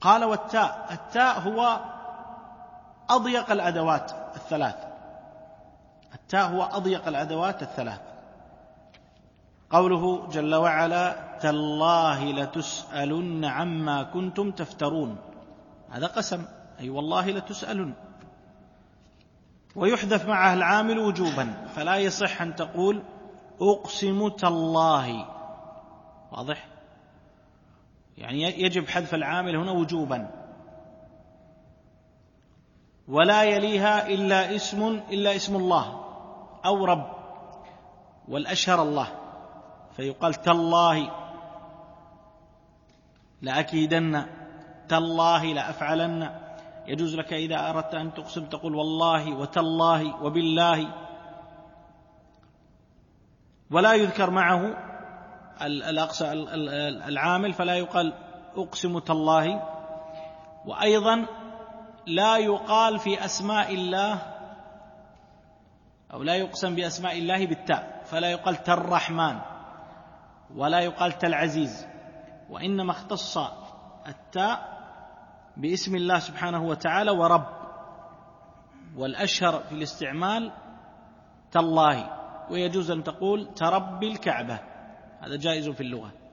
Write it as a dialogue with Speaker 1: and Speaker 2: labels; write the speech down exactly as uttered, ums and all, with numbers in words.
Speaker 1: قال والتاء، التاء هو أضيق الأدوات الثلاث، التاء هو أضيق الأدوات الثلاث. قوله جل وعلا تالله لتسألن عما كنتم تفترون، هذا قسم، أي والله لتسألن، ويحذف معه العامل وجوبا، فلا يصح أن تقول أقسم تالله، واضح؟ يعني يجب حذف العامل هنا وجوبا. ولا يليها إلا اسم إلا اسم الله أو رب، والأشهر الله، فيقال تالله لأكيدن، تالله لأفعلن. يجوز لك إذا أردت أن تقسم تقول والله وتالله وبالله، ولا يذكر معه العامل، فلا يقال أقسم تالله. وأيضا لا يقال في أسماء الله، أو لا يقسم بأسماء الله بالتاء، فلا يقال تالرحمن ولا يقال تالعزيز، وإنما اختص التاء باسم الله سبحانه وتعالى ورب، والأشهر في الاستعمال تالله. ويجوز أن تقول ترب الكعبة، هذا جائز في اللغة.